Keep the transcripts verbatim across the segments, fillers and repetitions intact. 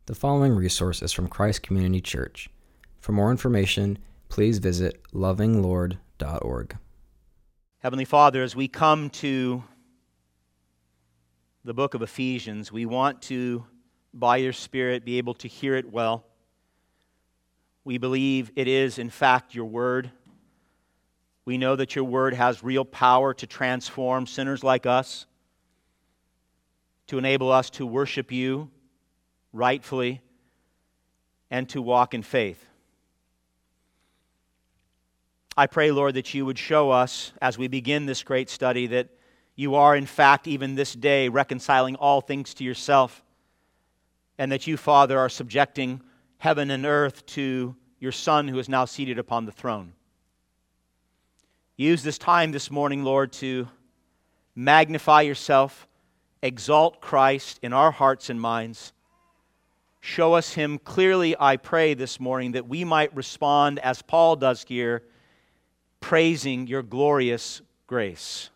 The following resource is from Christ Community Church. For more information, please visit loving lord dot org. Heavenly Father, as we come to the book of Ephesians, we want to, by your Spirit, be able to hear it well. We believe it is, in fact, your word. We know that your word has real power to transform sinners like us, to enable us to worship you rightfully, and to walk in faith. I pray, Lord, that you would show us, as we begin this great study, that you are, in fact, even this day, reconciling all things to yourself, and that you, Father, are subjecting heaven and earth to your Son who is now seated upon the throne. Use this time this morning, Lord, to magnify yourself, exalt Christ in our hearts and minds. Show us him clearly, I pray, this morning, that we might respond as Paul does here, praising your glorious grace.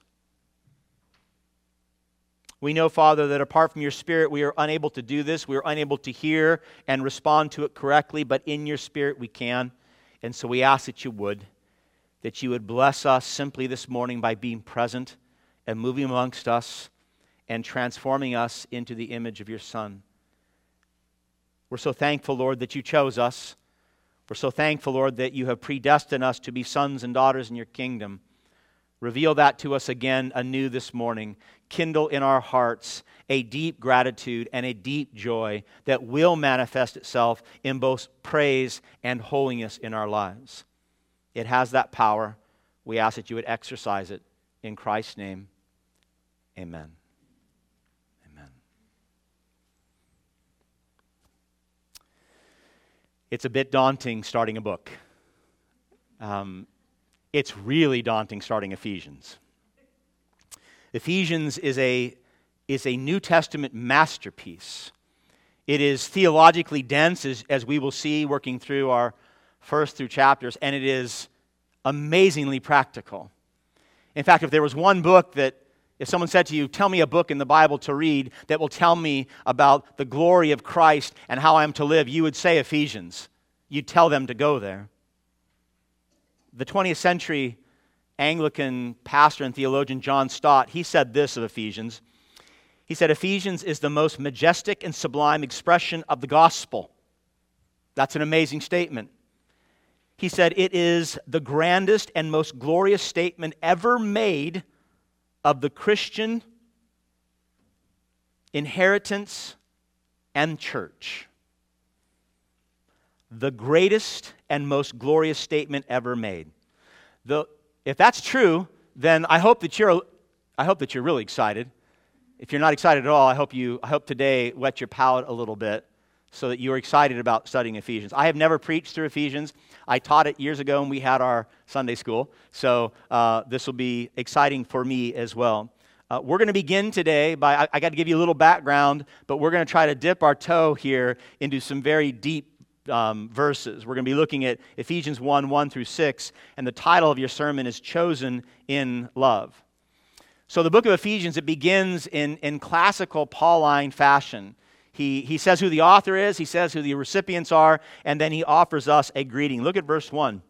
We know, Father, that apart from your Spirit, we are unable to do this. We are unable to hear and respond to it correctly, but in your Spirit we can. And so we ask that you would, that you would bless us simply this morning by being present and moving amongst us and transforming us into the image of your Son. We're so thankful, Lord, that you chose us. We're so thankful, Lord, that you have predestined us to be sons and daughters in your kingdom. Reveal that to us again anew this morning. Kindle in our hearts a deep gratitude and a deep joy that will manifest itself in both praise and holiness in our lives. It has that power. We ask that you would exercise it. In Christ's name, amen. It's a bit daunting starting a book. Um, it's really daunting starting Ephesians. Ephesians is a, is a New Testament masterpiece. It is theologically dense, as, as we will see working through our first through chapters, and it is amazingly practical. In fact, if there was one book that, if someone said to you, tell me a book in the Bible to read that will tell me about the glory of Christ and how I am to live, you would say Ephesians. You'd tell them to go there. The twentieth century Anglican pastor and theologian John Stott, he said this of Ephesians. He said, Ephesians is the most majestic and sublime expression of the gospel. That's an amazing statement. He said, it is the grandest and most glorious statement ever made of the Christian inheritance and church. The greatest and most glorious statement ever made. The, if that's true, then I hope that you're I hope that you're really excited. If you're not excited at all, I hope you I hope today whet your palate a little bit so that you're excited about studying Ephesians. I have never preached through Ephesians. I taught it years ago when we had our Sunday school. So uh, this will be exciting for me as well. Uh, we're going to begin today by, I, I got to give you a little background, but we're going to try to dip our toe here into some very deep um, verses. We're going to be looking at Ephesians one, one through six, and the title of your sermon is Chosen in Love. So the book of Ephesians, it begins in, in classical Pauline fashion. He, he says who the author is, he says who the recipients are, and then he offers us a greeting. Look at verse one.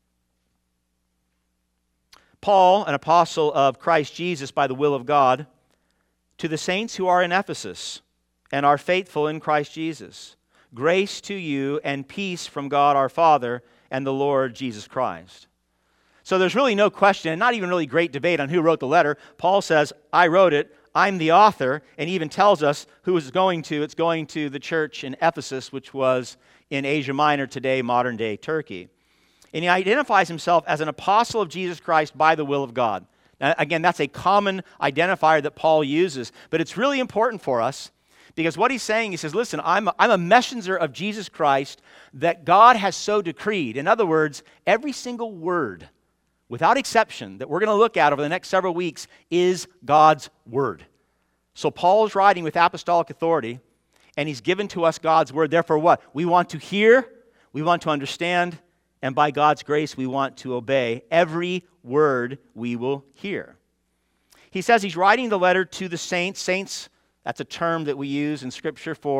Paul, an apostle of Christ Jesus by the will of God, to the saints who are in Ephesus and are faithful in Christ Jesus, grace to you and peace from God our Father and the Lord Jesus Christ. So there's really no question, and not even really great debate on who wrote the letter. Paul says, I wrote it. I'm the author, and he even tells us who it's going to. It's going to the church in Ephesus, which was in Asia Minor today, modern-day Turkey. And he identifies himself as an apostle of Jesus Christ by the will of God. Now, again, that's a common identifier that Paul uses, but it's really important for us because what he's saying, he says, listen, I'm a, I'm a messenger of Jesus Christ that God has so decreed. In other words, every single word, without exception, that we're going to look at over the next several weeks is God's Word. So Paul is writing with apostolic authority, and he's given to us God's Word. Therefore what? We want to hear, we want to understand, and by God's grace, we want to obey every word we will hear. He says he's writing the letter to the saints. Saints, that's a term that we use in Scripture for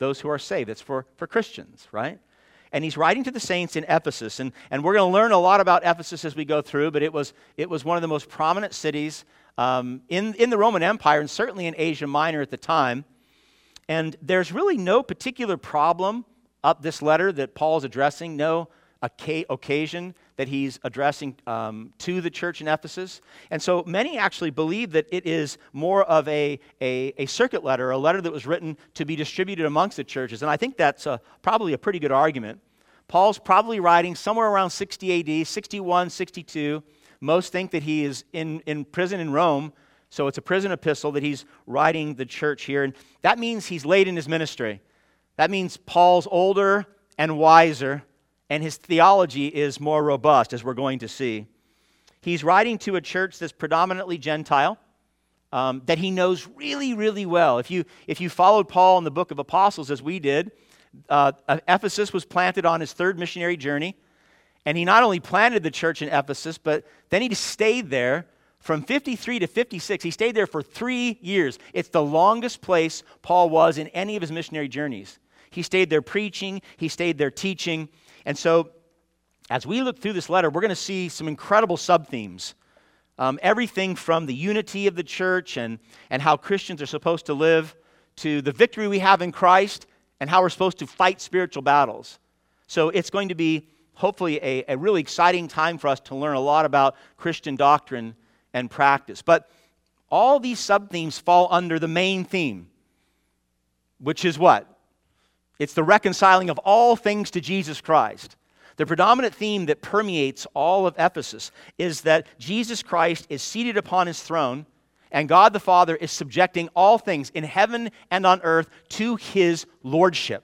those who are saved. It's for, for Christians, right? And he's writing to the saints in Ephesus. And, and we're going to learn a lot about Ephesus as we go through, but it was, it was one of the most prominent cities um, in, in the Roman Empire, and certainly in Asia Minor at the time. And there's really no particular problem up this letter that Paul's addressing, no occasion that he's addressing um, to the church in Ephesus. And so many actually believe that it is more of a, a, a circuit letter, a letter that was written to be distributed amongst the churches. And I think that's a, probably a pretty good argument. Paul's probably writing somewhere around sixty A D, sixty-one, sixty-two. Most think that he is in, in prison in Rome, so it's a prison epistle that he's writing the church here. And that means he's late in his ministry. That means Paul's older and wiser, and his theology is more robust, as we're going to see. He's writing to a church that's predominantly Gentile, um, that he knows really, really well. If you, if you followed Paul in the book of Apostles, as we did, uh, Ephesus was planted on his third missionary journey, and he not only planted the church in Ephesus, but then he just stayed there from fifty-three to fifty-six. He stayed there for three years. It's the longest place Paul was in any of his missionary journeys. He stayed there preaching, he stayed there teaching. And so, as we look through this letter, we're going to see some incredible sub-themes. Um, everything from the unity of the church and, and how Christians are supposed to live, to the victory we have in Christ and how we're supposed to fight spiritual battles. So it's going to be, hopefully, a, a really exciting time for us to learn a lot about Christian doctrine and practice. But all these sub-themes fall under the main theme, which is what? It's the reconciling of all things to Jesus Christ. The predominant theme that permeates all of Ephesus is that Jesus Christ is seated upon his throne, and God the Father is subjecting all things in heaven and on earth to his lordship.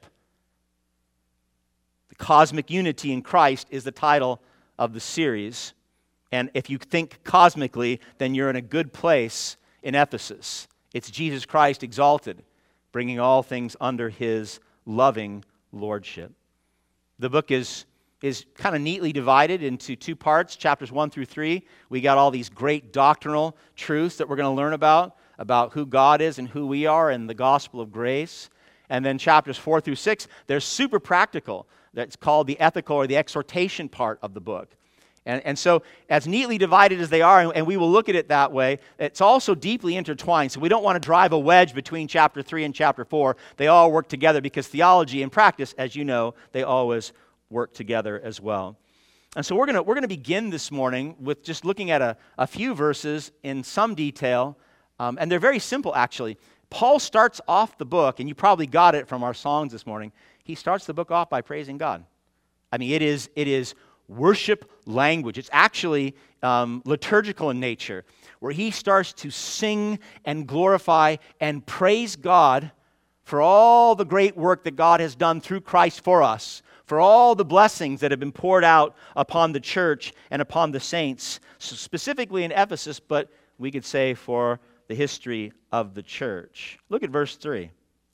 The cosmic unity in Christ is the title of the series. And if you think cosmically, then you're in a good place in Ephesus. It's Jesus Christ exalted, bringing all things under his loving lordship. The book is, is kind of neatly divided into two parts, chapters one through three. We got all these great doctrinal truths that we're going to learn about, about who God is and who we are and the gospel of grace. And then chapters four through six, they're super practical. That's called the ethical or the exhortation part of the book. And, and so, as neatly divided as they are, and, and we will look at it that way, it's also deeply intertwined. So we don't want to drive a wedge between chapter three and chapter four. They all work together because theology and practice, as you know, they always work together as well. And so we're going to we're going to begin this morning with just looking at a, a few verses in some detail. Um, and they're very simple, actually. Paul starts off the book, and you probably got it from our songs this morning. He starts the book off by praising God. I mean, it is it is... worship language. It's actually um, liturgical in nature, where he starts to sing and glorify and praise God for all the great work that God has done through Christ for us, for all the blessings that have been poured out upon the church and upon the saints, so specifically in Ephesus, but we could say for the history of the church. Look at verse three.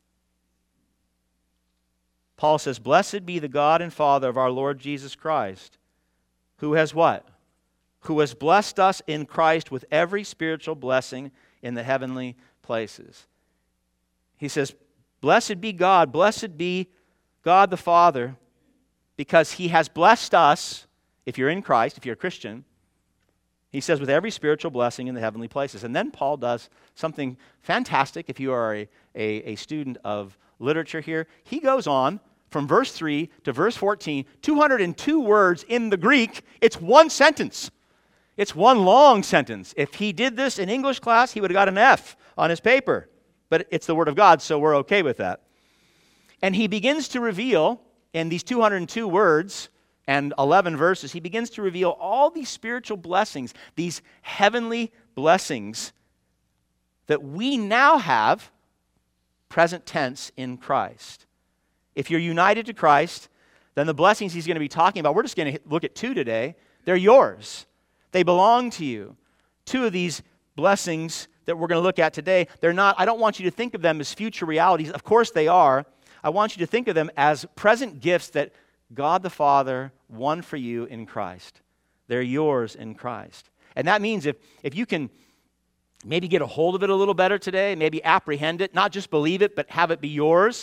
Paul says, "Blessed be the God and Father of our Lord Jesus Christ, who has what? Who has blessed us in Christ with every spiritual blessing in the heavenly places." He says, blessed be God, blessed be God the Father, because he has blessed us, if you're in Christ, if you're a Christian, he says, with every spiritual blessing in the heavenly places. And then Paul does something fantastic if you are a, a, a student of literature here. He goes on from verse three to verse fourteen, two hundred two words in the Greek. It's one sentence. It's one long sentence. If he did this in English class, he would have got an F on his paper. But it's the Word of God, so we're okay with that. And he begins to reveal, in these two hundred two words and eleven verses, he begins to reveal all these spiritual blessings, these heavenly blessings that we now have, present tense, in Christ. If you're united to Christ, then the blessings he's going to be talking about, we're just going to look at two today. They're yours. They belong to you. Two of these blessings that we're going to look at today, they're not, I don't want you to think of them as future realities. Of course they are. I want you to think of them as present gifts that God the Father won for you in Christ. They're yours in Christ. And that means if, if you can maybe get a hold of it a little better today, maybe apprehend it, not just believe it, but have it be yours.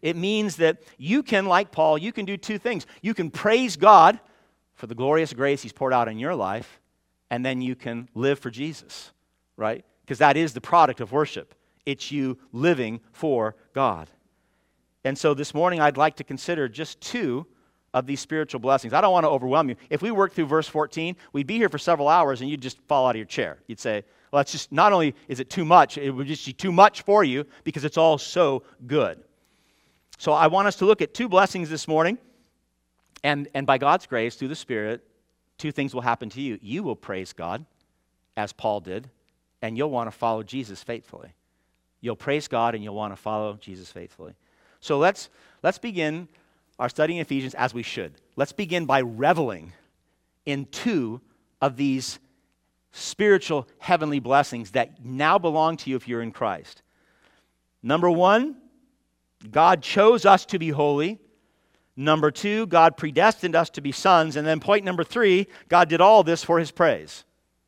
It means that you can, like Paul, you can do two things. You can praise God for the glorious grace he's poured out in your life, and then you can live for Jesus, right? Because that is the product of worship. It's you living for God. And so this morning I'd like to consider just two of these spiritual blessings. I don't want to overwhelm you. If we work through verse fourteen, we'd be here for several hours and you'd just fall out of your chair. You'd say, well, it's just, not only is it too much, it would just be too much for you because it's all so good. So I want us to look at two blessings this morning, and, and by God's grace, through the Spirit, two things will happen to you. You will praise God, as Paul did, and you'll want to follow Jesus faithfully. You'll praise God and you'll want to follow Jesus faithfully. So let's let's begin our study in Ephesians as we should. Let's begin by reveling in two of these spiritual heavenly blessings that now belong to you if you're in Christ. Number one, God chose us to be holy. Number two, God predestined us to be sons. And then point number three, God did all this for his praise.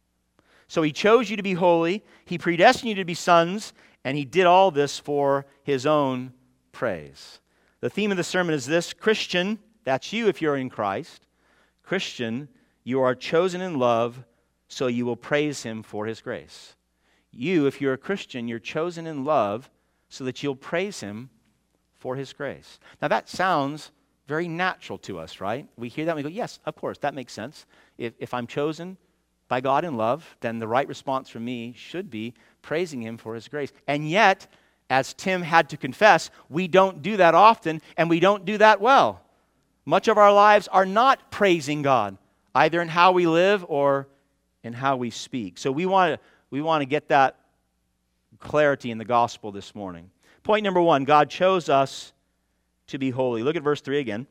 So he chose you to be holy, he predestined you to be sons, and he did all this for his own praise. The theme of the sermon is this: Christian, that's you if you're in Christ. Christian, you are chosen in love, so you will praise him for his grace. You, if you're a Christian, you're chosen in love so that you'll praise him for his grace. Now that sounds very natural to us, right? We hear that and we go, yes, of course, that makes sense. If, if I'm chosen by God in love, then the right response from me should be praising him for his grace. And yet, as Tim had to confess, we don't do that often, and we don't do that well. Much of our lives are not praising God, either in how we live or in how we speak. So we want to we want to get that clarity in the gospel this morning. Point number one, God chose us to be holy. Look at verse three again.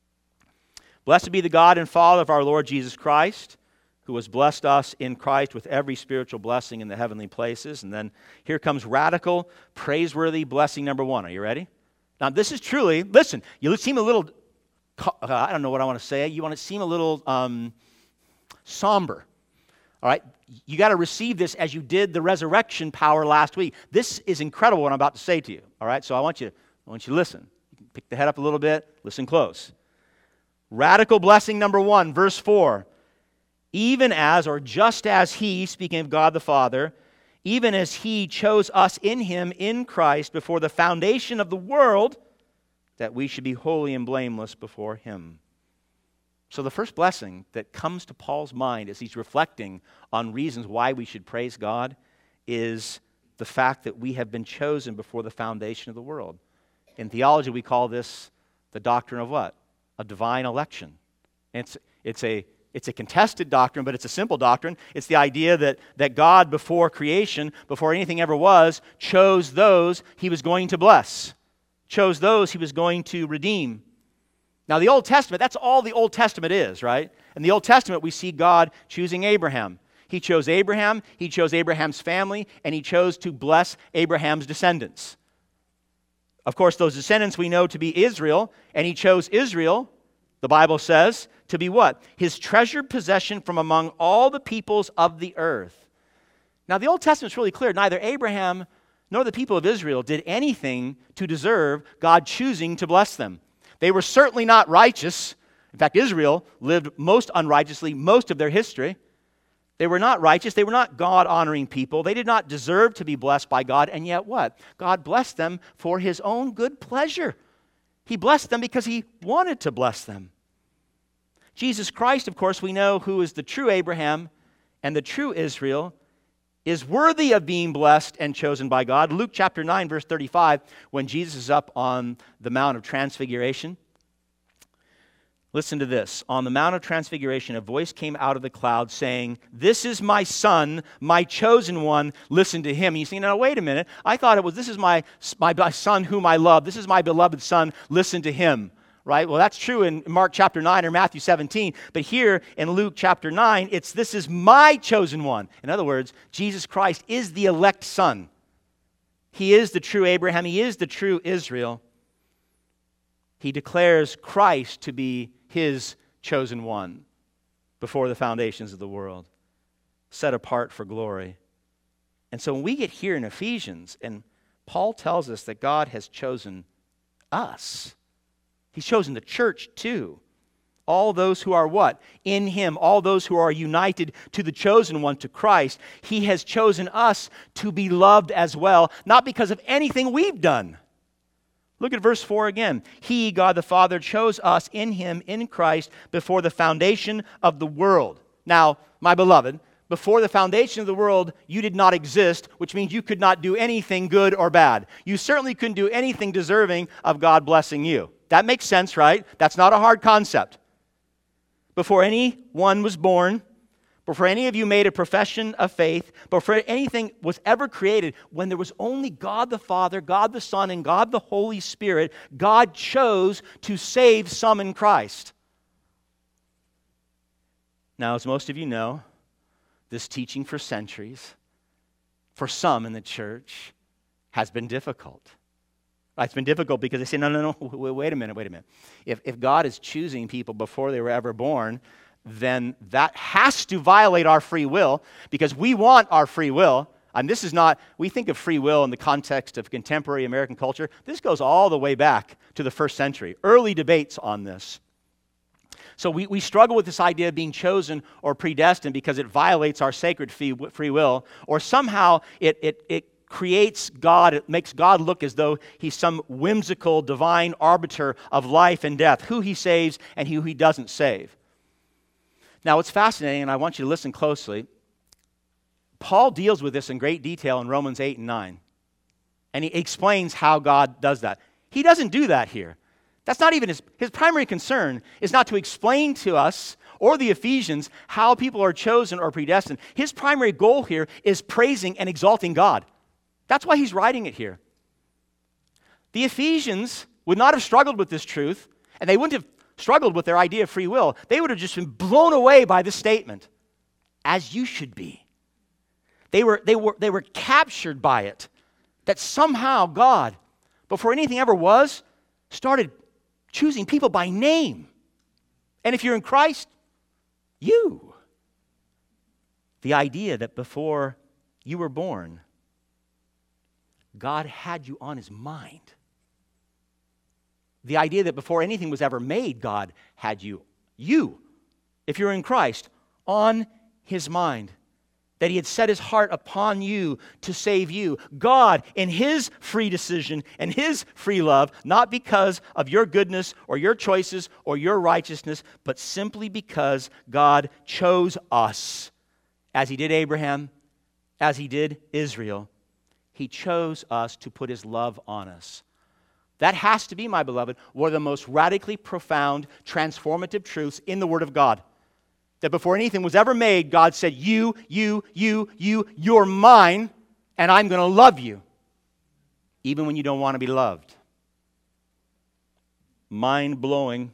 Blessed be the God and Father of our Lord Jesus Christ, who has blessed us in Christ with every spiritual blessing in the heavenly places. And then here comes radical, praiseworthy blessing number one. Are you ready? Now this is truly, listen, you seem a little, uh, I don't know what I want to say. You want to seem a little um, somber. All right? You got to receive this as you did the resurrection power last week. This is incredible what I'm about to say to you. All right? So I want you, I want you to listen. You can pick the head up a little bit. Listen close. Radical blessing number one, verse four. Even as, or just as he, speaking of God the Father, even as he chose us in him, in Christ, before the foundation of the world, that we should be holy and blameless before him. So the first blessing that comes to Paul's mind as he's reflecting on reasons why we should praise God is the fact that we have been chosen before the foundation of the world. In theology, we call this the doctrine of what? A divine election. It's, it's a It's a contested doctrine, but it's a simple doctrine. It's the idea that, that God, before creation, before anything ever was, chose those he was going to bless, chose those he was going to redeem. Now, the Old Testament, that's all the Old Testament is, right? In the Old Testament, we see God choosing Abraham. He chose Abraham, he chose Abraham's family, and he chose to bless Abraham's descendants. Of course, those descendants we know to be Israel, and he chose Israel, the Bible says, to be what? His treasured possession from among all the peoples of the earth. Now, the Old Testament's really clear. Neither Abraham nor the people of Israel did anything to deserve God choosing to bless them. They were certainly not righteous. In fact, Israel lived most unrighteously most of their history. They were not righteous. They were not God-honoring people. They did not deserve to be blessed by God. And yet what? God blessed them for his own good pleasure. He blessed them because he wanted to bless them. Jesus Christ, of course, we know, who is the true Abraham and the true Israel, is worthy of being blessed and chosen by God. Luke chapter nine, verse thirty-five, when Jesus is up on the Mount of Transfiguration. Listen to this. On the Mount of Transfiguration, a voice came out of the cloud saying, "This is my son, my chosen one. Listen to him." And you say, "Now, wait a minute. I thought it was, this is my, my, my son whom I love. This is my beloved son. Listen to him." Right? Well, that's true in Mark chapter nine or Matthew seventeen. But here in Luke chapter nine, it's "this is my chosen one." In other words, Jesus Christ is the elect son. He is the true Abraham. He is the true Israel. He declares Christ to be his chosen one before the foundations of the world, set apart for glory. And so when we get here in Ephesians, and Paul tells us that God has chosen us. He's chosen the church too. All those who are what? In him. All those who are united to the chosen one, to Christ. He has chosen us to be loved as well, not because of anything we've done. Look at verse four again. He, God the Father, chose us in him, in Christ, before the foundation of the world. Now, my beloved, before the foundation of the world, you did not exist, which means you could not do anything good or bad. You certainly couldn't do anything deserving of God blessing you. That makes sense, right? That's not a hard concept. Before anyone was born, before any of you made a profession of faith, before anything was ever created, when there was only God the Father, God the Son, and God the Holy Spirit, God chose to save some in Christ. Now, as most of you know, this teaching for centuries, for some in the church, has been difficult. It's been difficult because they say, no, no, no, wait a minute, wait a minute. If, if God is choosing people before they were ever born, then that has to violate our free will, because we want our free will. And this is not, we think of free will in the context of contemporary American culture. This goes all the way back to the first century. Early debates on this. So we, we struggle with this idea of being chosen or predestined because it violates our sacred free will, or somehow it, it, it creates God, it makes God look as though he's some whimsical divine arbiter of life and death, who he saves and who he doesn't save. Now, it's fascinating, and I want you to listen closely. Paul deals with this in great detail in Romans eight and nine, and he explains how God does that. He doesn't do that here. That's not even his, his primary concern is not to explain to us or the Ephesians how people are chosen or predestined. His primary goal here is praising and exalting God. That's why he's writing it here. The Ephesians would not have struggled with this truth, and they wouldn't have struggled with their idea of free will. They would have just been blown away by this statement, as you should be. They were, they were, they were captured by it, that somehow God, before anything ever was, started choosing people by name. And if you're in Christ, you. The idea that before you were born, God had you on his mind. The idea that before anything was ever made, God had you, you, if you're in Christ, on his mind. That he had set his heart upon you to save you. God, in his free decision and his free love, not because of your goodness or your choices or your righteousness, but simply because God chose us, as he did Abraham, as he did Israel. He chose us to put his love on us. That has to be, my beloved, one of the most radically profound, transformative truths in the Word of God. That before anything was ever made, God said, you, you, you, you, you're mine, and I'm going to love you, even when you don't want to be loved. Mind-blowing.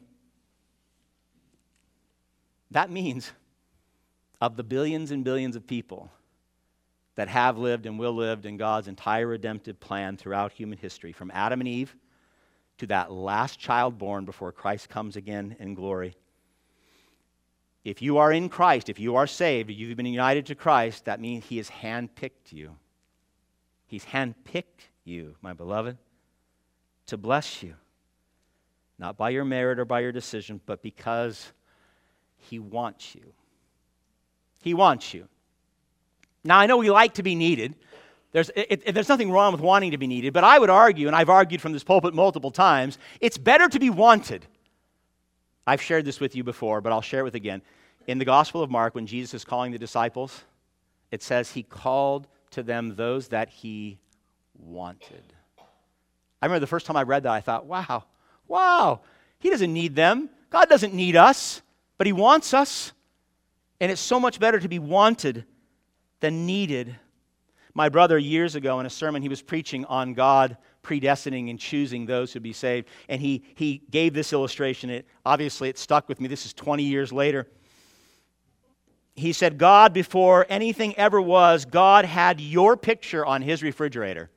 That means of the billions and billions of people that have lived and will live in God's entire redemptive plan throughout human history, from Adam and Eve to that last child born before Christ comes again in glory. If you are in Christ, if you are saved, if you've been united to Christ, that means he has handpicked you. He's handpicked you, my beloved, to bless you. Not by your merit or by your decision, but because he wants you. He wants you. Now, I know we like to be needed. There's, it, it, there's nothing wrong with wanting to be needed, but I would argue, and I've argued from this pulpit multiple times, it's better to be wanted. I've shared this with you before, but I'll share it with again. In the Gospel of Mark, when Jesus is calling the disciples, it says he called to them those that he wanted. I remember the first time I read that, I thought, wow, wow, he doesn't need them. God doesn't need us, but he wants us. And it's so much better to be wanted than needed. My brother, years ago in a sermon, he was preaching on God predestining and choosing those who be saved. And he, he gave this illustration. It, obviously, it stuck with me. This is twenty years later. He said, God, before anything ever was, God had your picture on his refrigerator.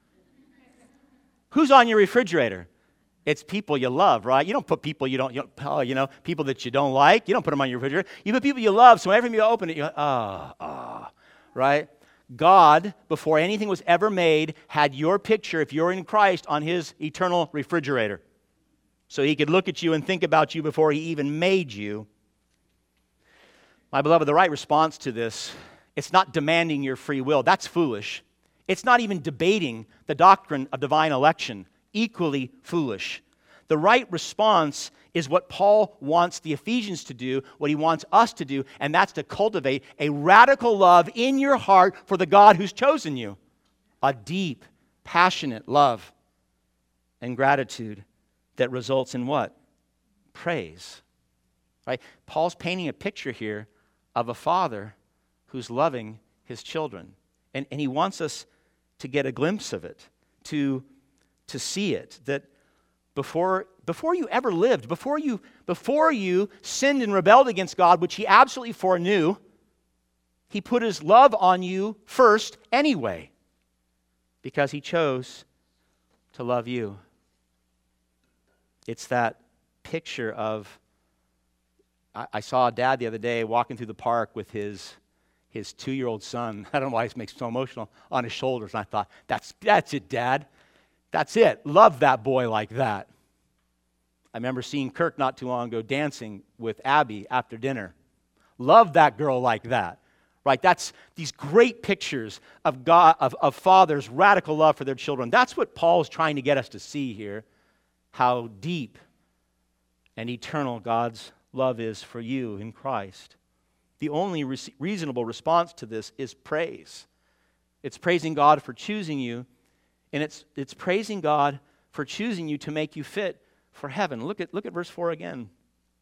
Who's on your refrigerator? It's people you love, right? You don't put people you don't, you, don't, oh, you know, people that you don't like. You don't put them on your refrigerator. You put people you love, so every time you open it, you go, ah, oh, ah, oh, right? God, before anything was ever made, had your picture, if you're in Christ, on his eternal refrigerator. So he could look at you and think about you before he even made you. My beloved, the right response to this, it's not demanding your free will. That's foolish. It's not even debating the doctrine of divine election. Equally foolish. The right response is what Paul wants the Ephesians to do, what he wants us to do, and that's to cultivate a radical love in your heart for the God who's chosen you. A deep, passionate love and gratitude that results in what? Praise. Right? Paul's painting a picture here of a father who's loving his children. And, and he wants us to get a glimpse of it, to, to see it, that Before, before you ever lived, before you, before you sinned and rebelled against God, which he absolutely foreknew, he put his love on you first anyway, because he chose to love you. It's that picture of, I, I saw a dad the other day walking through the park with his, his two-year-old son, I don't know why this makes me so emotional, on his shoulders, and I thought, that's, that's it, Dad. That's it. Love that boy like that. I remember seeing Kirk not too long ago dancing with Abby after dinner. Love that girl like that. Right? That's these great pictures of God, of, of fathers' radical love for their children. That's what Paul's trying to get us to see here. How deep and eternal God's love is for you in Christ. The only re- reasonable response to this is praise. It's praising God for choosing you. And it's it's praising God for choosing you to make you fit for heaven. Look at look at verse four again.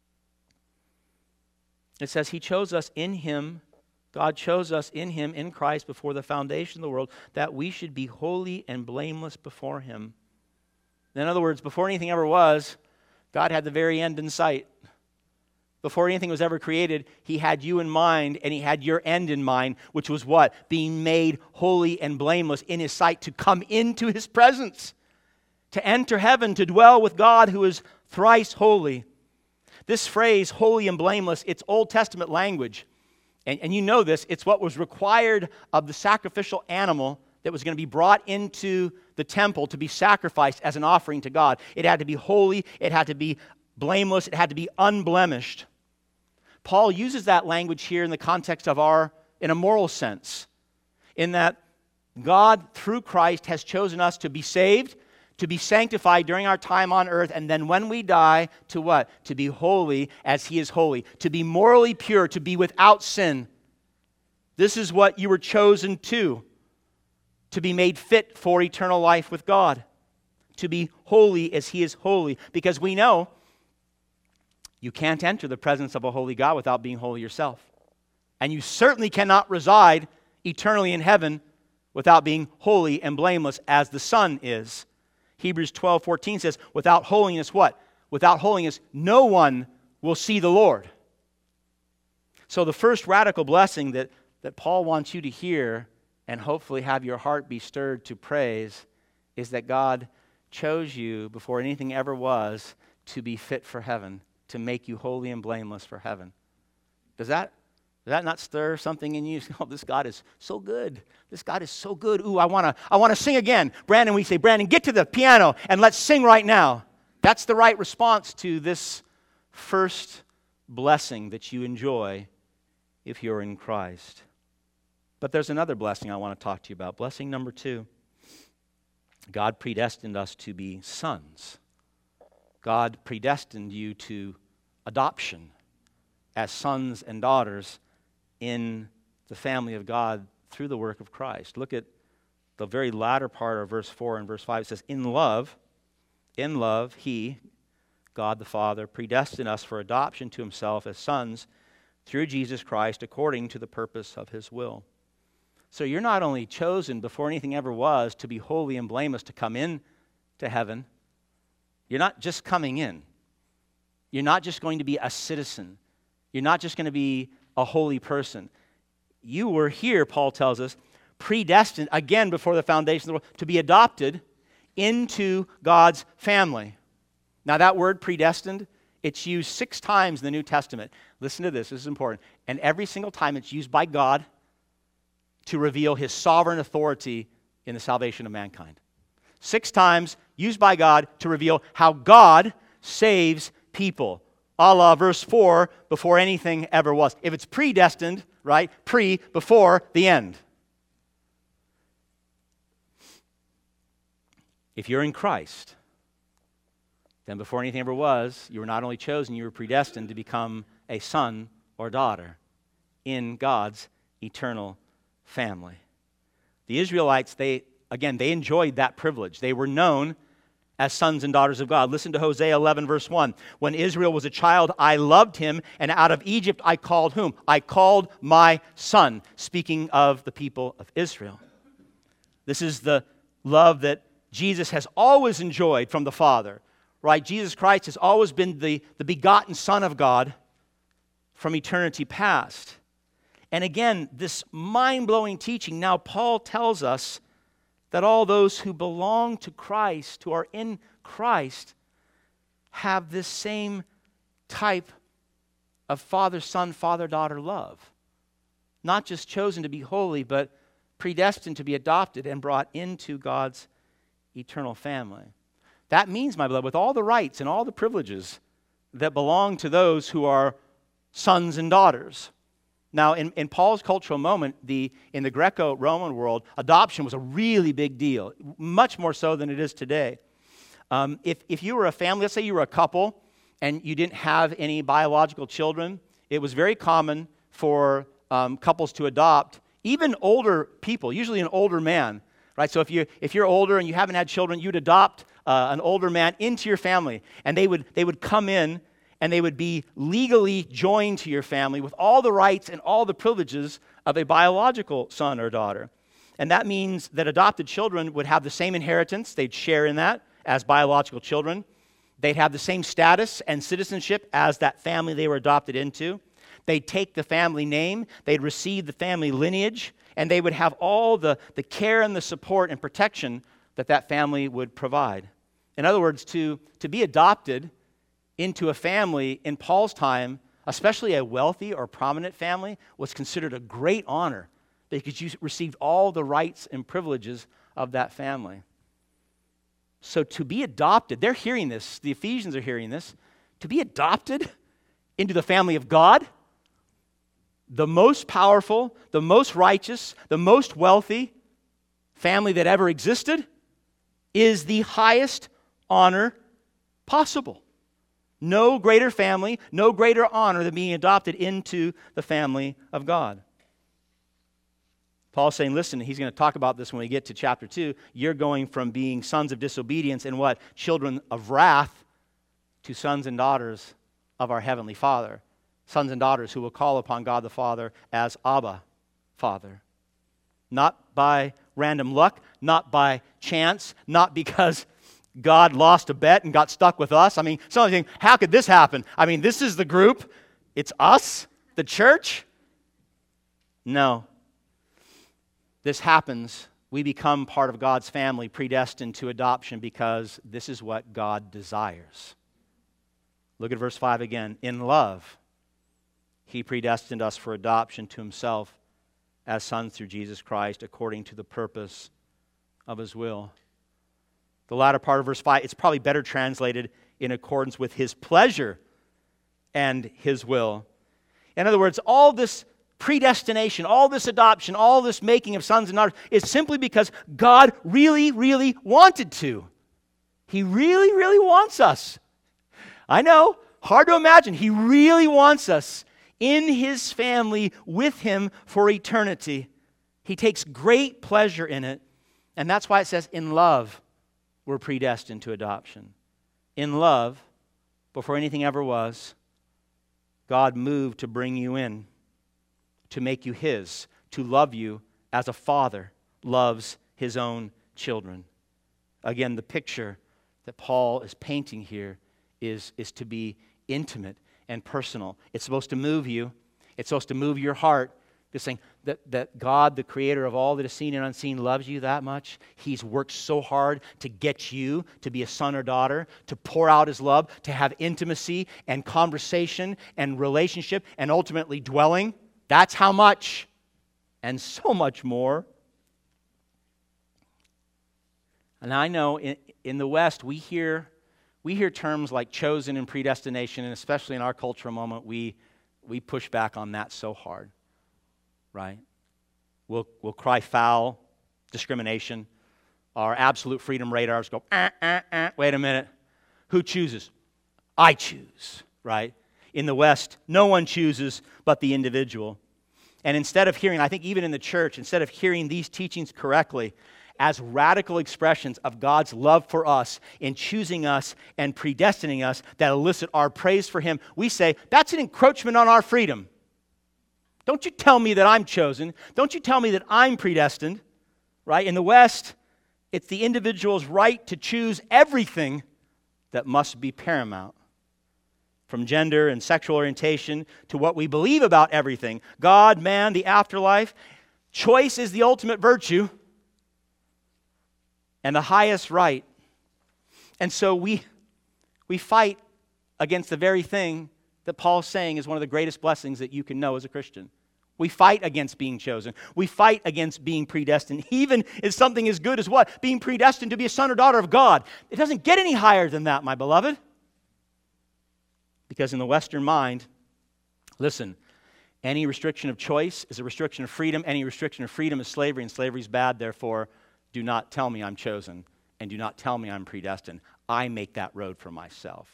It says, He chose us in Him, God chose us in Him, in Christ, before the foundation of the world, that we should be holy and blameless before Him. In other words, before anything ever was, God had the very end in sight. Before anything was ever created, He had you in mind, and He had your end in mind, which was what? Being made holy and blameless in His sight, to come into His presence, to enter heaven, to dwell with God who is thrice holy. This phrase, holy and blameless, it's Old Testament language. And, and you know this, it's what was required of the sacrificial animal that was going to be brought into the temple to be sacrificed as an offering to God. It had to be holy, it had to be blameless, it had to be unblemished. Paul uses that language here in the context of our, in a moral sense, in that God, through Christ, has chosen us to be saved, to be sanctified during our time on earth, and then when we die, to what? To be holy as He is holy, to be morally pure, to be without sin. This is what you were chosen to, to be made fit for eternal life with God, to be holy as He is holy, because we know you can't enter the presence of a holy God without being holy yourself. And you certainly cannot reside eternally in heaven without being holy and blameless as the Son is. Hebrews twelve fourteen says, without holiness what? Without holiness, no one will see the Lord. So the first radical blessing that, that Paul wants you to hear and hopefully have your heart be stirred to praise is that God chose you before anything ever was to be fit for heaven, to make you holy and blameless for heaven. Does that, does that not stir something in you? Oh, this God is so good. This God is so good. Ooh, I want to I want to sing again. Brandon, we say, Brandon, get to the piano and let's sing right now. That's the right response to this first blessing that you enjoy if you're in Christ. But there's another blessing I want to talk to you about. Blessing number two. God predestined us to be sons. God predestined you to adoption as sons and daughters in the family of God through the work of Christ. Look at the very latter part of verse four and verse five. It says, In love, in love, He, God the Father, predestined us for adoption to Himself as sons through Jesus Christ according to the purpose of His will. So you're not only chosen before anything ever was to be holy and blameless, to come in to heaven. You're not just coming in. You're not just going to be a citizen. You're not just going to be a holy person. You were here, Paul tells us, predestined, again before the foundation of the world, to be adopted into God's family. Now that word predestined, it's used six times in the New Testament. Listen to this, this is important. And every single time it's used by God to reveal his sovereign authority in the salvation of mankind. Six times used by God to reveal how God saves people. A la verse four, before anything ever was. If it's predestined, right? Pre, before the end. If you're in Christ, then before anything ever was, you were not only chosen, you were predestined to become a son or daughter in God's eternal family. The Israelites, they again, they enjoyed that privilege. They were known as sons and daughters of God. Listen to Hosea eleven, verse one. When Israel was a child, I loved him, and out of Egypt I called whom? I called my son, speaking of the people of Israel. This is the love that Jesus has always enjoyed from the Father, right? Jesus Christ has always been the, the begotten Son of God from eternity past. And again, this mind-blowing teaching, now Paul tells us that all those who belong to Christ, who are in Christ, have this same type of father-son, father-daughter love. Not just chosen to be holy, but predestined to be adopted and brought into God's eternal family. That means, my beloved, with all the rights and all the privileges that belong to those who are sons and daughters. Now, in, in Paul's cultural moment, the in the Greco-Roman world, adoption was a really big deal, much more so than it is today. Um, if, if you were a family, let's say you were a couple, and you didn't have any biological children, it was very common for um, couples to adopt, even older people, usually an older man, right? So if, you, if you're older and you haven't had children, you'd adopt uh, an older man into your family, and they would they would come in, and they would be legally joined to your family with all the rights and all the privileges of a biological son or daughter. And that means that adopted children would have the same inheritance. They'd share in that as biological children. They'd have the same status and citizenship as that family they were adopted into. They'd take the family name. They'd receive the family lineage. And they would have all the, the care and the support and protection that that family would provide. In other words, to, to be adopted into a family in Paul's time, especially a wealthy or prominent family, was considered a great honor because you received all the rights and privileges of that family. So to be adopted, they're hearing this, the Ephesians are hearing this, to be adopted into the family of God, the most powerful, the most righteous, the most wealthy family that ever existed, is the highest honor possible. No greater family, no greater honor than being adopted into the family of God. Paul's saying, listen, he's going to talk about this when we get to chapter two. You're going from being sons of disobedience and what? Children of wrath to sons and daughters of our Heavenly Father. Sons and daughters who will call upon God the Father as Abba, Father. Not by random luck, not by chance, not because God lost a bet and got stuck with us. I mean, some of you think, how could this happen? I mean, this is the group. It's us, the church. No. This happens. We become part of God's family, predestined to adoption because this is what God desires. Look at verse five again. In love, He predestined us for adoption to Himself as sons through Jesus Christ, according to the purpose of His will. The latter part of verse five, it's probably better translated in accordance with His pleasure and His will. In other words, all this predestination, all this adoption, all this making of sons and daughters is simply because God really, really wanted to. He really, really wants us. I know, hard to imagine. He really wants us in His family with Him for eternity. He takes great pleasure in it, and that's why it says, in love, we're predestined to adoption. In love, before anything ever was, God moved to bring you in, to make you His, to love you as a father loves his own children. Again, the picture that Paul is painting here is, is to be intimate and personal. It's supposed to move you. It's supposed to move your heart. Just saying that, that God, the creator of all that is seen and unseen, loves you that much. He's worked so hard to get you to be a son or daughter, to pour out His love, to have intimacy and conversation and relationship and ultimately dwelling. That's how much and so much more. And I know in, in the West, we hear we hear terms like chosen and predestination, and especially in our cultural moment, we we push back on that so hard, right? We'll, we'll cry foul, discrimination. Our absolute freedom radars go, ah, ah, ah. Wait a minute. Who chooses? I choose, right? In the West, no one chooses but the individual. And instead of hearing, I think even in the church, instead of hearing these teachings correctly as radical expressions of God's love for us in choosing us and predestining us that elicit our praise for Him, we say, that's an encroachment on our freedom. Don't you tell me that I'm chosen. Don't you tell me that I'm predestined, right? In the West, it's the individual's right to choose everything that must be paramount. From gender and sexual orientation to what we believe about everything. God, man, the afterlife. Choice is the ultimate virtue and the highest right. And so we, we fight against the very thing that Paul's saying is one of the greatest blessings that you can know as a Christian. We fight against being chosen. We fight against being predestined. Even if something as good as what? Being predestined to be a son or daughter of God. It doesn't get any higher than that, my beloved. Because in the Western mind, listen, any restriction of choice is a restriction of freedom. Any restriction of freedom is slavery, and slavery is bad. Therefore, do not tell me I'm chosen, and do not tell me I'm predestined. I make that road for myself.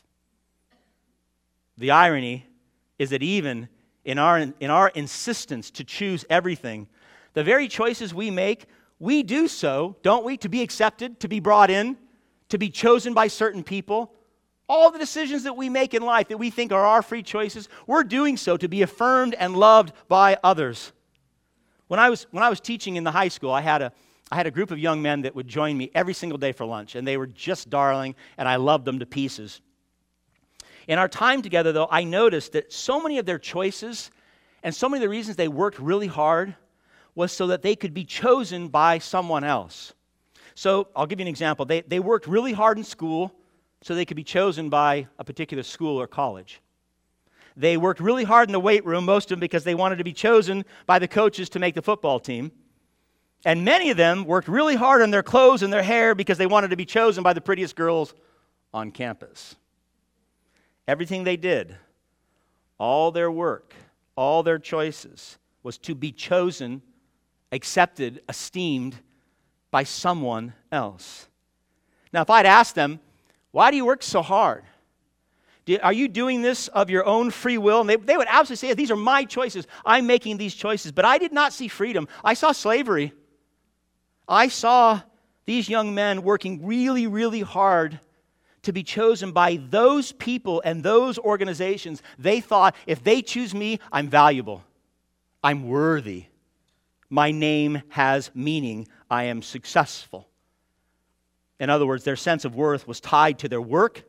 The irony is that even in our, in our insistence to choose everything, the very choices we make, we do so, don't we, to be accepted, to be brought in, to be chosen by certain people. All the decisions that we make in life that we think are our free choices, we're doing so to be affirmed and loved by others. When I was when I was teaching in the high school, I had a I had a group of young men that would join me every single day for lunch, and they were just darling, and I loved them to pieces. In our time together, though, I noticed that so many of their choices and so many of the reasons they worked really hard was so that they could be chosen by someone else. So I'll give you an example. They they worked really hard in school so they could be chosen by a particular school or college. They worked really hard in the weight room, most of them because they wanted to be chosen by the coaches to make the football team. And many of them worked really hard on their clothes and their hair because they wanted to be chosen by the prettiest girls on campus. Everything they did, all their work, all their choices, was to be chosen, accepted, esteemed by someone else. Now, if I'd asked them, why do you work so hard? Do, are you doing this of your own free will? And they, they would absolutely say, these are my choices. I'm making these choices. But I did not see freedom. I saw slavery. I saw these young men working really, really hard to be chosen by those people and those organizations. They thought, if they choose me, I'm valuable. I'm worthy. My name has meaning. I am successful. In other words, their sense of worth was tied to their work,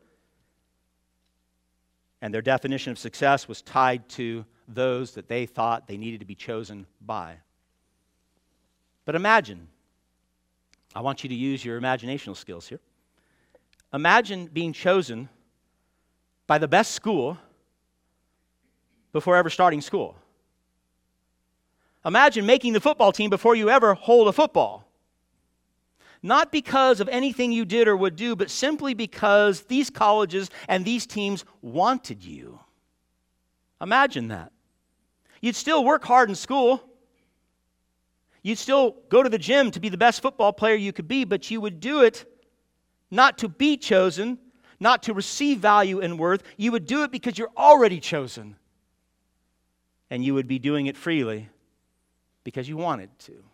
and their definition of success was tied to those that they thought they needed to be chosen by. But imagine, I want you to use your imaginational skills here. Imagine being chosen by the best school before ever starting school. Imagine making the football team before you ever hold a football. Not because of anything you did or would do, but simply because these colleges and these teams wanted you. Imagine that. You'd still work hard in school. You'd still go to the gym to be the best football player you could be, but you would do it not to be chosen, not to receive value and worth. You would do it because you're already chosen. And you would be doing it freely because you wanted to.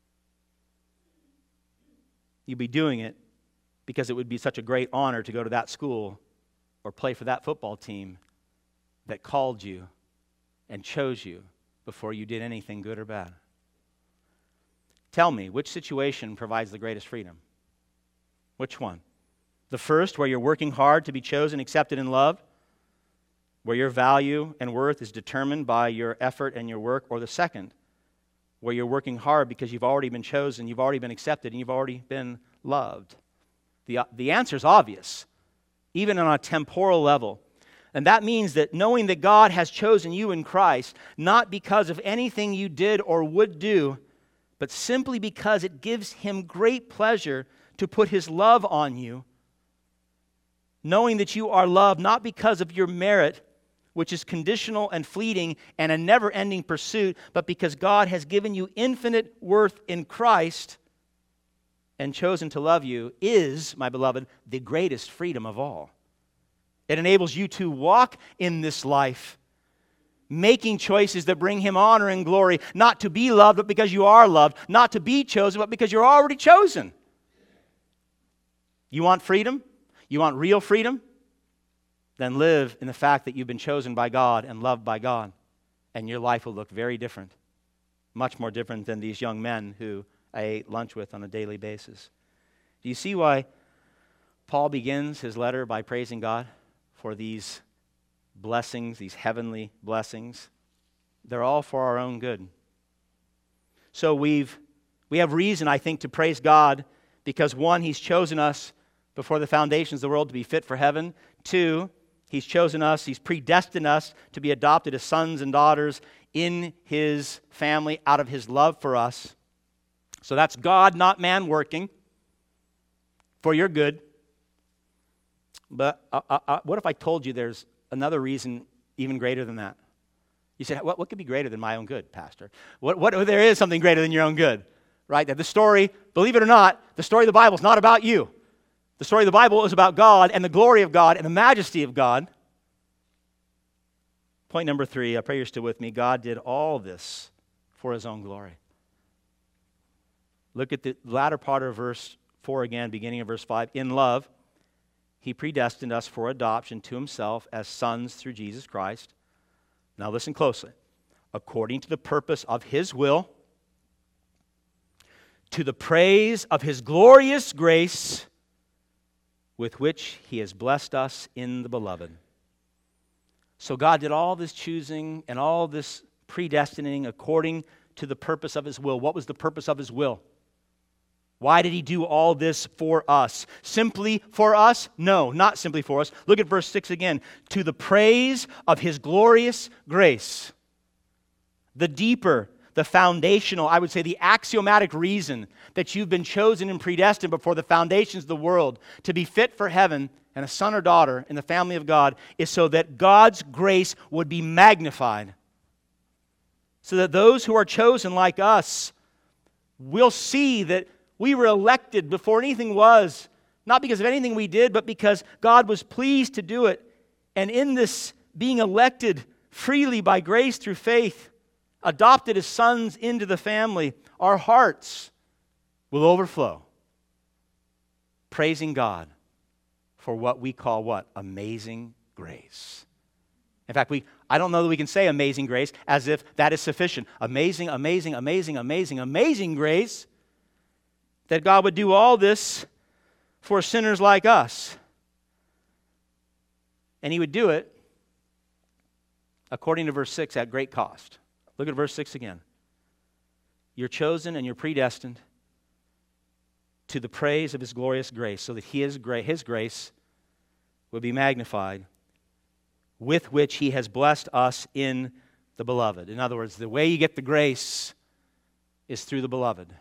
You'd be doing it because it would be such a great honor to go to that school or play for that football team that called you and chose you before you did anything good or bad. Tell me, which situation provides the greatest freedom? Which one? The first, where you're working hard to be chosen, accepted, and loved, where your value and worth is determined by your effort and your work, or the second, where you're working hard because you've already been chosen, you've already been accepted, and you've already been loved? The, the answer is obvious, even on a temporal level. And that means that knowing that God has chosen you in Christ, not because of anything you did or would do, but simply because it gives him great pleasure to put his love on you. Knowing that you are loved not because of your merit, which is conditional and fleeting and a never-ending pursuit, but because God has given you infinite worth in Christ and chosen to love you, is, my beloved, the greatest freedom of all. It enables you to walk in this life, making choices that bring him honor and glory, not to be loved, but because you are loved, not to be chosen, but because you're already chosen. You want freedom? You want real freedom? Then live in the fact that you've been chosen by God and loved by God, and your life will look very different, much more different than these young men who I ate lunch with on a daily basis. Do you see why Paul begins his letter by praising God for these blessings, these heavenly blessings? They're all for our own good. So we've we have reason, I think, to praise God because, one, he's chosen us before the foundations of the world to be fit for heaven. Two, he's chosen us, he's predestined us to be adopted as sons and daughters in his family out of his love for us. So that's God, not man, working for your good. But uh, uh, uh, what if I told you there's another reason even greater than that? You say, what, what could be greater than my own good, Pastor? What, what, there is something greater than your own good, right? That the story, believe it or not, the story of the Bible is not about you. The story of the Bible is about God and the glory of God and the majesty of God. Point number three, I pray you're still with me. God did all this for his own glory. Look at the latter part of verse four again, beginning of verse five. In love, he predestined us for adoption to himself as sons through Jesus Christ. Now listen closely. According to the purpose of his will, to the praise of his glorious grace, with which he has blessed us in the beloved. So God did all this choosing and all this predestining according to the purpose of his will. What was the purpose of his will? Why did he do all this for us? Simply for us? No, not simply for us. Look at verse six again. To the praise of his glorious grace. The deeper, the foundational, I would say the axiomatic reason that you've been chosen and predestined before the foundations of the world to be fit for heaven and a son or daughter in the family of God is so that God's grace would be magnified. So that those who are chosen like us will see that we were elected before anything was, not because of anything we did, but because God was pleased to do it. And in this being elected freely by grace through faith, adopted as sons into the family, our hearts will overflow, praising God for what we call what? Amazing grace. In fact, we I don't know that we can say amazing grace as if that is sufficient. Amazing, amazing, amazing, amazing, amazing grace that God would do all this for sinners like us. And he would do it, according to verse six, at great cost. Look at verse six again. You're chosen and you're predestined to the praise of his glorious grace, so that his, gra- his grace would be magnified, with which he has blessed us in the beloved. In other words, the way you get the grace is through the beloved.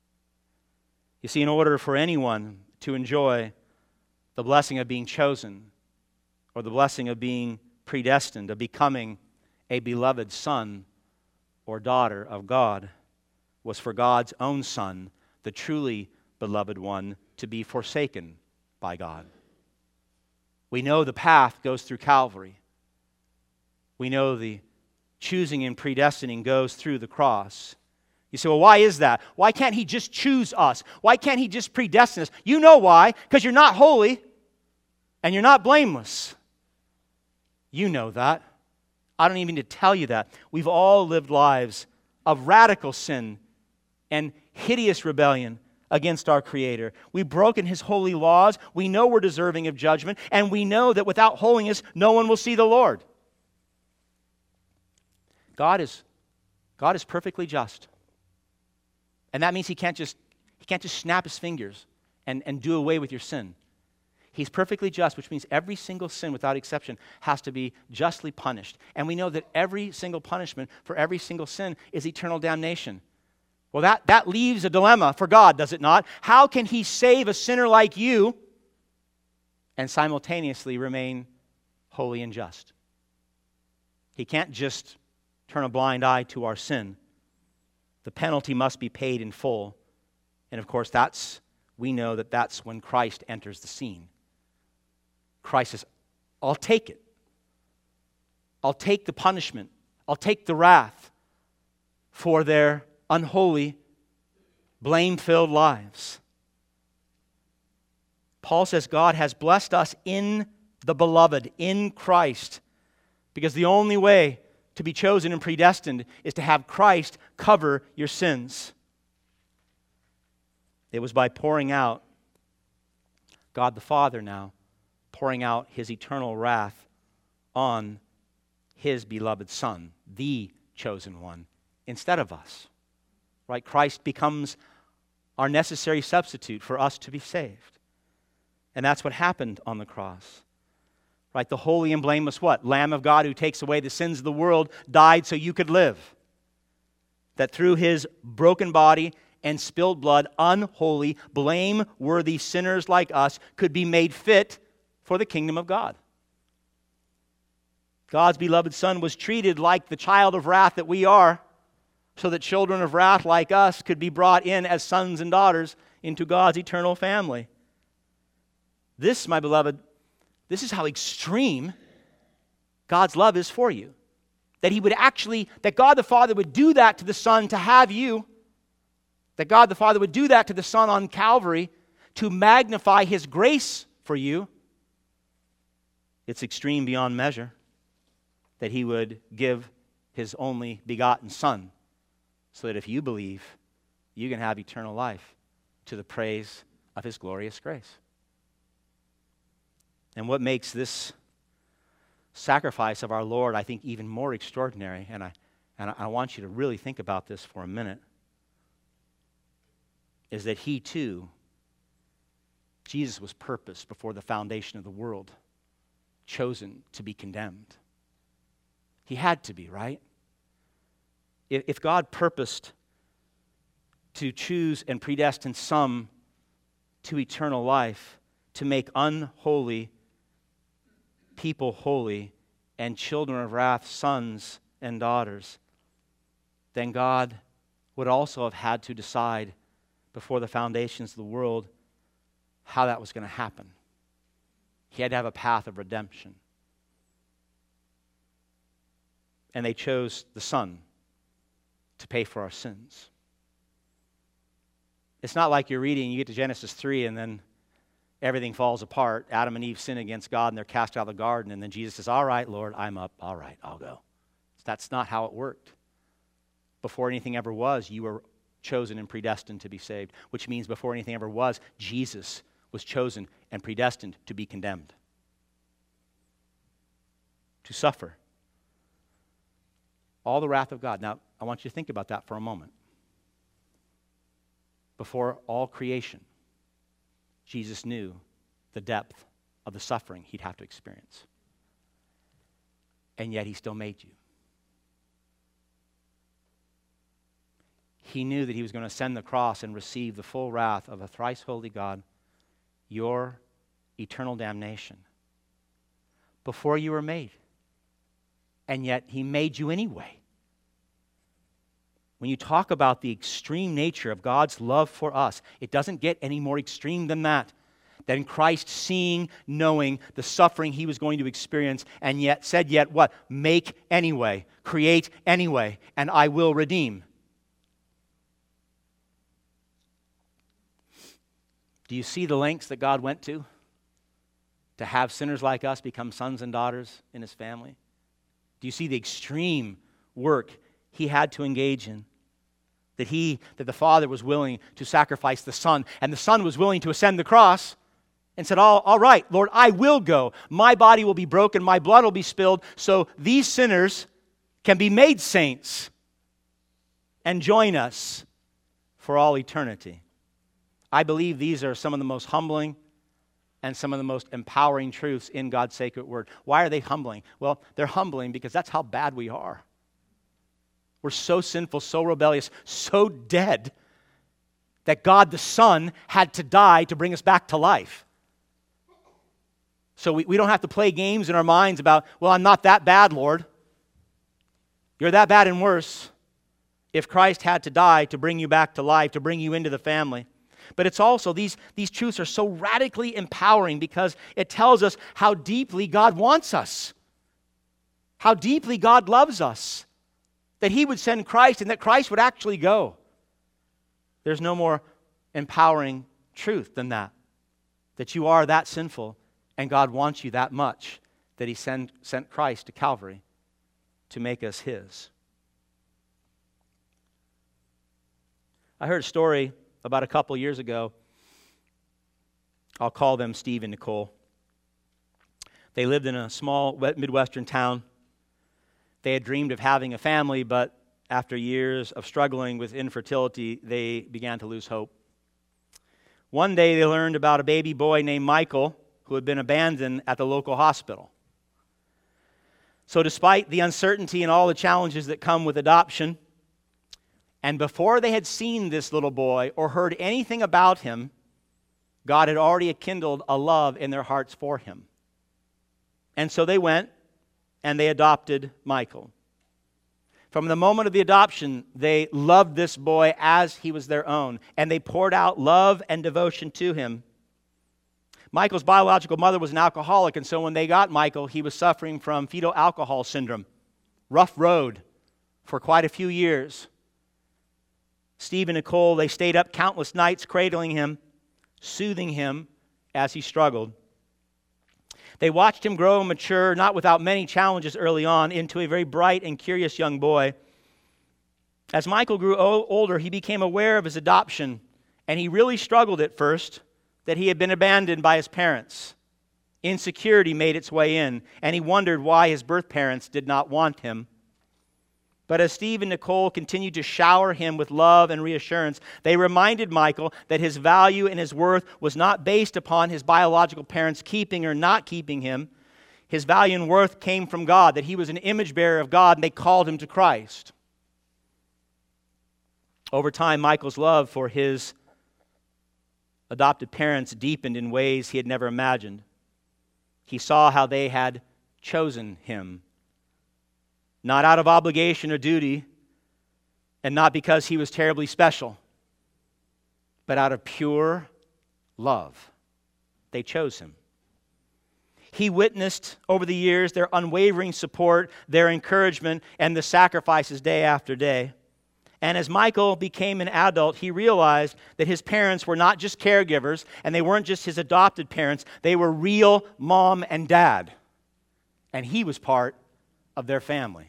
You see, in order for anyone to enjoy the blessing of being chosen, or the blessing of being predestined, of becoming a beloved son or daughter of God, was for God's own Son, the truly beloved one, to be forsaken by God. We know the path goes through Calvary. We know the choosing and predestining goes through the cross. You say, well, why is that? Why can't he just choose us? Why can't he just predestine us? You know why. Because you're not holy and you're not blameless. You know that. I don't even need to tell you that. We've all lived lives of radical sin and hideous rebellion against our Creator. We've broken his holy laws. We know we're deserving of judgment, and we know that without holiness, no one will see the Lord. God is, God is perfectly just. And that means he can't just, he can't just snap his fingers and, and do away with your sin. He's perfectly just, which means every single sin without exception has to be justly punished. And we know that every single punishment for every single sin is eternal damnation. Well, that, that leaves a dilemma for God, does it not? How can he save a sinner like you and simultaneously remain holy and just? He can't just turn a blind eye to our sin. The penalty must be paid in full. And of course, that's we know that that's when Christ enters the scene. Christ says, I'll take it. I'll take the punishment. I'll take the wrath for their unholy, blame-filled lives. Paul says God has blessed us in the beloved, in Christ, because the only way to be chosen and predestined is to have Christ cover your sins. It was by pouring out, God the Father now, pouring out his eternal wrath on his beloved Son, the chosen one, instead of us. Right? Christ becomes our necessary substitute for us to be saved. And that's what happened on the cross. Right? The holy and blameless what? Lamb of God who takes away the sins of the world died so you could live. That through his broken body and spilled blood, unholy, blame-worthy sinners like us could be made fit for the kingdom of God. God's beloved Son was treated like the child of wrath that we are, so that children of wrath like us could be brought in as sons and daughters into God's eternal family. This, my beloved, this is how extreme God's love is for you. That he would actually, that God the Father would do that to the Son to have you. That God the Father would do that to the Son on Calvary to magnify his grace for you. It's extreme beyond measure that he would give his only begotten Son so that if you believe, you can have eternal life to the praise of his glorious grace. And what makes this sacrifice of our Lord, I think, even more extraordinary, and I, and I want you to really think about this for a minute, is that he too, Jesus was purposed before the foundation of the world, chosen to be condemned. He had to be, right? If God purposed to choose and predestine some to eternal life, to make unholy people holy and children of wrath sons and daughters, then God would also have had to decide before the foundations of the world how that was going to happen. He had to have a path of redemption. And they chose the Son to pay for our sins. It's not like you're reading, you get to Genesis three, and then everything falls apart. Adam and Eve sin against God, and they're cast out of the garden, and then Jesus says, all right, Lord, I'm up. All right, I'll go. That's not how it worked. Before anything ever was, you were chosen and predestined to be saved, which means before anything ever was, Jesus was chosen and predestined to be condemned, to suffer all the wrath of God. Now, I want you to think about that for a moment. Before all creation, Jesus knew the depth of the suffering he'd have to experience. And yet he still made you. He knew that he was going to ascend the cross and receive the full wrath of a thrice holy God, your eternal damnation, before you were made. And yet he made you anyway. When you talk about the extreme nature of God's love for us, it doesn't get any more extreme than that. Than Christ seeing, knowing the suffering he was going to experience, and yet said yet what? Make anyway, create anyway, and I will redeem. Do you see the lengths that God went to? To have sinners like us become sons and daughters in his family? Do you see the extreme work he had to engage in? That he, that the Father was willing to sacrifice the Son, and the Son was willing to ascend the cross and said, all, all right, Lord, I will go. My body will be broken, my blood will be spilled, so these sinners can be made saints and join us for all eternity. I believe these are some of the most humbling and some of the most empowering truths in God's sacred word. Why are they humbling? Well, they're humbling because that's how bad we are. We're so sinful, so rebellious, so dead that God the Son had to die to bring us back to life. So we, we don't have to play games in our minds about, well, I'm not that bad, Lord. You're that bad and worse. If Christ had to die to bring you back to life, to bring you into the family. But it's also, these, these truths are so radically empowering because it tells us how deeply God wants us. How deeply God loves us. That He would send Christ and that Christ would actually go. There's no more empowering truth than that. That you are that sinful and God wants you that much that He send, sent Christ to Calvary to make us His. I heard a story about a couple years ago. I'll call them Steve and Nicole. They lived in a small Midwestern town. They had dreamed of having a family, but after years of struggling with infertility, they began to lose hope. One day they learned about a baby boy named Michael who had been abandoned at the local hospital. So despite the uncertainty and all the challenges that come with adoption, and before they had seen this little boy or heard anything about him, God had already kindled a love in their hearts for him. And so they went and they adopted Michael. From the moment of the adoption, they loved this boy as he was their own, and they poured out love and devotion to him. Michael's biological mother was an alcoholic, and so when they got Michael, he was suffering from fetal alcohol syndrome. Rough road for quite a few years. Steve and Nicole, they stayed up countless nights cradling him, soothing him as he struggled. They watched him grow and mature, not without many challenges early on, into a very bright and curious young boy. As Michael grew o- older, he became aware of his adoption, and he really struggled at first that he had been abandoned by his parents. Insecurity made its way in, and he wondered why his birth parents did not want him. But as Steve and Nicole continued to shower him with love and reassurance, they reminded Michael that his value and his worth was not based upon his biological parents keeping or not keeping him. His value and worth came from God, that he was an image bearer of God, and they called him to Christ. Over time, Michael's love for his adopted parents deepened in ways he had never imagined. He saw how they had chosen him. Not out of obligation or duty, and not because he was terribly special, but out of pure love. They chose him. He witnessed over the years their unwavering support, their encouragement, and the sacrifices day after day. And as Michael became an adult, he realized that his parents were not just caregivers, and they weren't just his adopted parents. They were real mom and dad. And he was part of their family.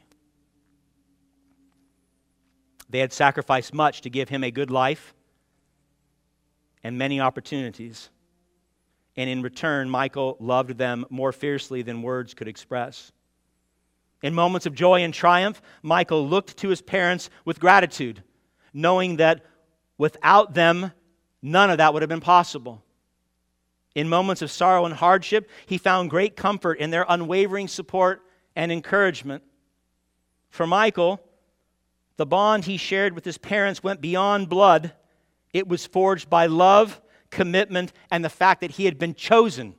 They had sacrificed much to give him a good life and many opportunities. And in return, Michael loved them more fiercely than words could express. In moments of joy and triumph, Michael looked to his parents with gratitude, knowing that without them, none of that would have been possible. In moments of sorrow and hardship, he found great comfort in their unwavering support and encouragement. For Michael, the bond he shared with his parents went beyond blood. It was forged by love, commitment, and the fact that he had been chosen.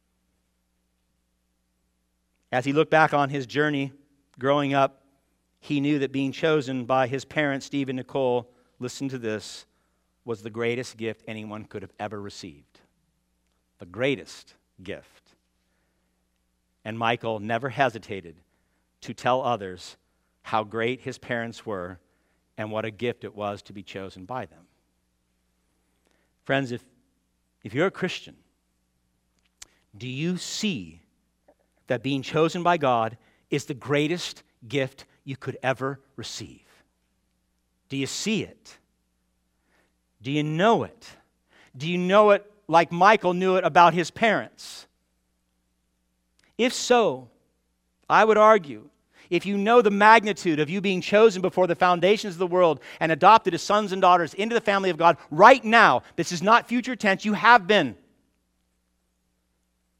As he looked back on his journey growing up, he knew that being chosen by his parents, Steve and Nicole, listen to this, was the greatest gift anyone could have ever received. The greatest gift. And Michael never hesitated to tell others how great his parents were and what a gift it was to be chosen by them. Friends, if, if you're a Christian, do you see that being chosen by God is the greatest gift you could ever receive? Do you see it? Do you know it? Do you know it like Michael knew it about his parents? If so, I would argue, if you know the magnitude of you being chosen before the foundations of the world and adopted as sons and daughters into the family of God right now, this is not future tense, you have been.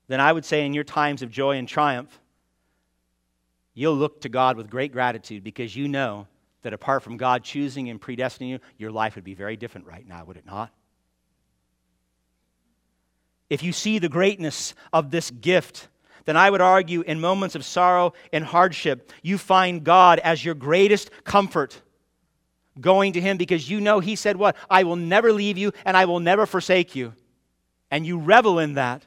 then I would say in your times of joy and triumph, you'll look to God with great gratitude because you know that apart from God choosing and predestining you, your life would be very different right now, would it not? If you see the greatness of this gift, then I would argue in moments of sorrow and hardship, you find God as your greatest comfort, going to Him because you know He said what? I will never leave you and I will never forsake you. And you revel in that.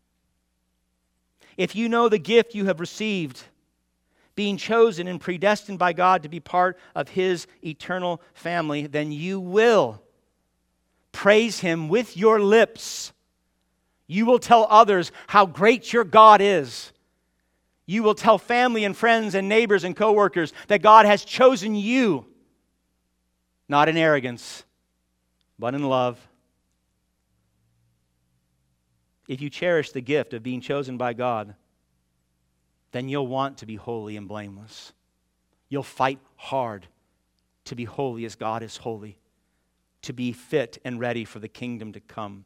If you know the gift you have received, being chosen and predestined by God to be part of His eternal family, then you will praise Him with your lips. You will tell others how great your God is. You will tell family and friends and neighbors and coworkers that God has chosen you, not in arrogance, but in love. If you cherish the gift of being chosen by God, then you'll want to be holy and blameless. You'll fight hard to be holy as God is holy, to be fit and ready for the kingdom to come.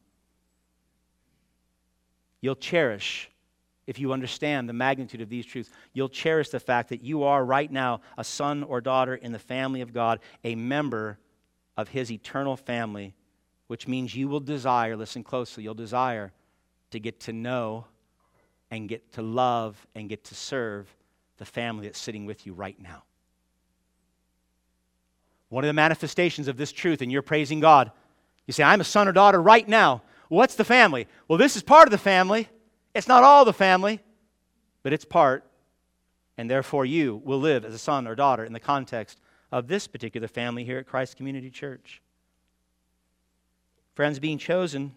You'll cherish, if you understand the magnitude of these truths, you'll cherish the fact that you are right now a son or daughter in the family of God, a member of His eternal family, which means you will desire, listen closely, you'll desire to get to know and get to love and get to serve the family that's sitting with you right now. One of the manifestations of this truth, and you're praising God, you say, I'm a son or daughter right now. What's the family? Well, this is part of the family. It's not all the family, but it's part. And therefore you will live as a son or daughter in the context of this particular family here at Christ Community Church. Friends, being chosen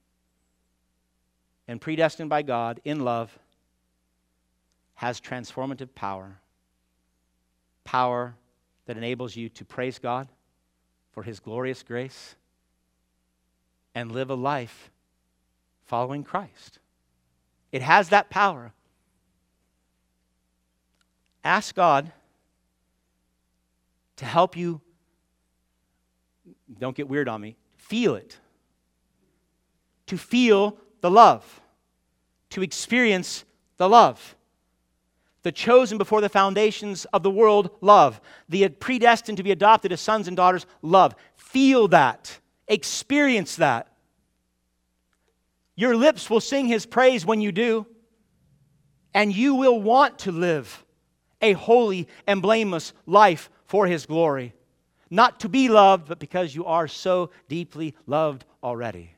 and predestined by God in love has transformative power. Power that enables you to praise God for His glorious grace and live a life following Christ. It has that power. Ask God to help you, don't get weird on me, feel it. To feel the love. To experience the love. The chosen before the foundations of the world, love. The predestined to be adopted as sons and daughters, love. Feel that. Experience that. Your lips will sing His praise when you do, and you will want to live a holy and blameless life for His glory. Not to be loved, but because you are so deeply loved already.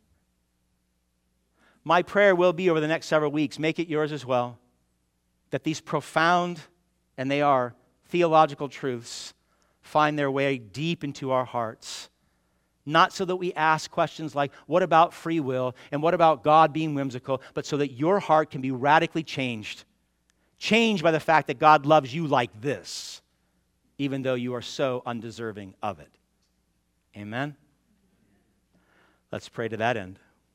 My prayer will be over the next several weeks, make it yours as well, that these profound, and they are, theological truths find their way deep into our hearts. Not so that we ask questions like, what about free will? And what about God being whimsical? But so that your heart can be radically changed. Changed by the fact that God loves you like this, even though you are so undeserving of it. Amen? Let's pray to that end.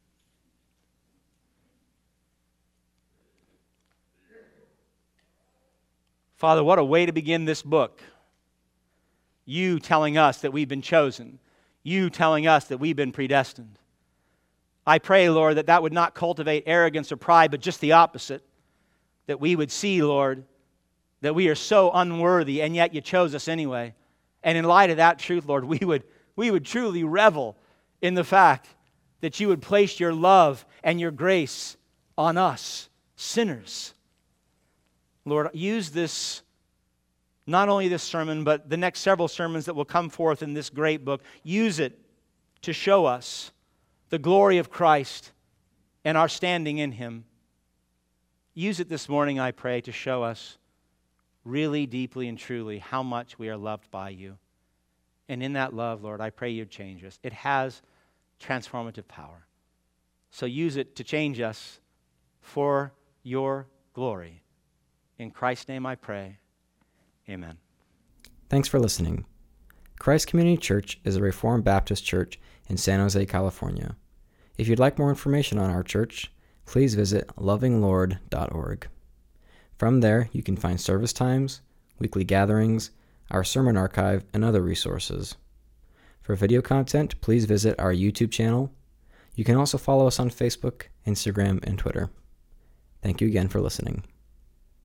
Father, what a way to begin this book. You telling us that we've been chosen. You telling us that we've been predestined. I pray, Lord, that that would not cultivate arrogance or pride, but just the opposite. That we would see, Lord, that we are so unworthy, and yet you chose us anyway. And in light of that truth, Lord, we would, we would truly revel in the fact that you would place your love and your grace on us, sinners. Lord, use this, not only this sermon, but the next several sermons that will come forth in this great book. Use it to show us the glory of Christ and our standing in Him. Use it this morning, I pray, to show us really deeply and truly how much we are loved by you. And in that love, Lord, I pray you'd change us. It has transformative power. So use it to change us for your glory. In Christ's name I pray. Amen. Thanks for listening. Christ Community Church is a Reformed Baptist church in San Jose, California. If you'd like more information on our church, please visit loving lord dot org. From there, you can find service times, weekly gatherings, our sermon archive, and other resources. For video content, please visit our YouTube channel. You can also follow us on Facebook, Instagram, and Twitter. Thank you again for listening.